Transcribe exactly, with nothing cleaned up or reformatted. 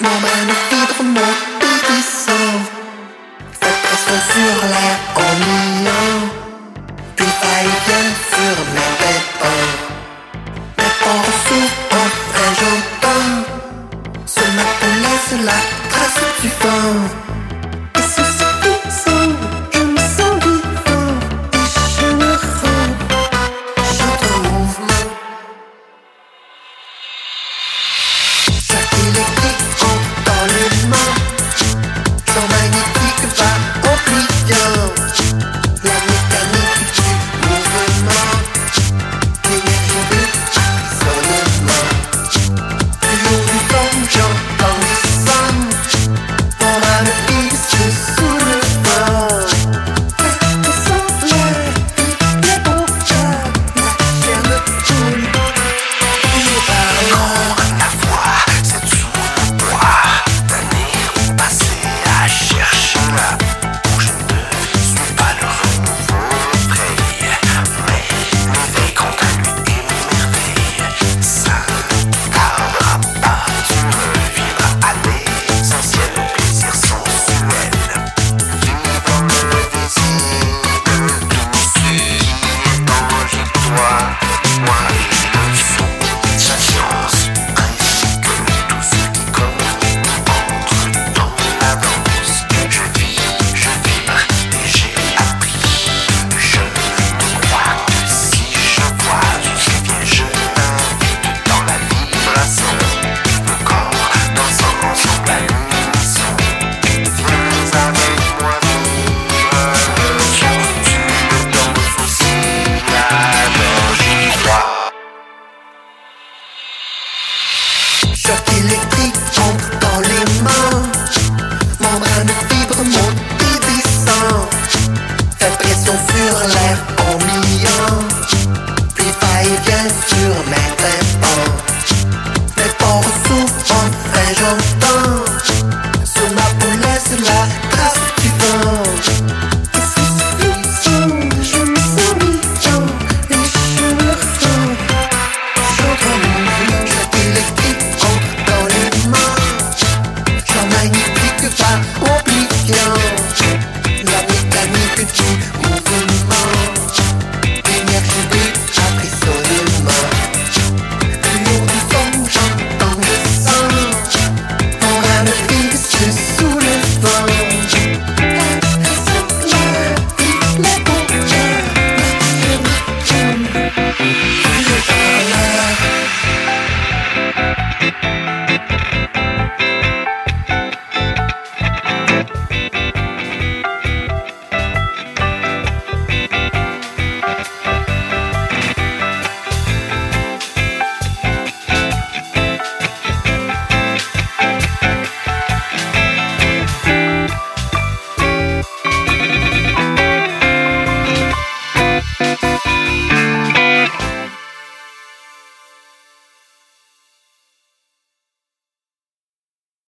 Membrane fibre mobilissant, fait pression sur l'air ennuyant, puis va-et-vient sur mes pépins. Mes pores s'ouvrent en frégeotant, sur ma peau laisse la trace du vent. Et sous ce frisson, je me sens vivant, et je me rends, chante en mouvement. Choc électrique entre dans le main, champ magnétique va amplifiant la mécanique du mouvement, l'énergie de résonnement. Toujours une forme, j'entends le son, on va me fixer sous le vent. Reste sans l'air, les bons cœurs, la chair de poule, et alors La voix, c'est sous mon poids. D'années ont passé à chercher là où je ne suis pas le renouveau frais. Mais l'éveil quant à lui est merveille. Ça ne tardera pas, tu reviendras à l'essentiel, au plaisir sensuel. Vivant le désir de tout ce qui est agite-toi, moi et le son, sa science, ainsi que tout ce qui compte entre dans la danse. Je vis, je vibre et j'ai appris. Je ne crois que si je vois tout ce qui vient, je m'invite dans la vibration. Le corps dans un ensemble à l'unisson. Viens avec moi vivre, tu me danses aussi, alors j'y crois. choc électrique entre dans les mains, membrane de fibre monte et descend, fait pression sur l'air ennuyant, puis va-et-vient sur mes tympans. Mes pores s'ouvrent en frégeotant, sur ma peau laisse la trace du vent.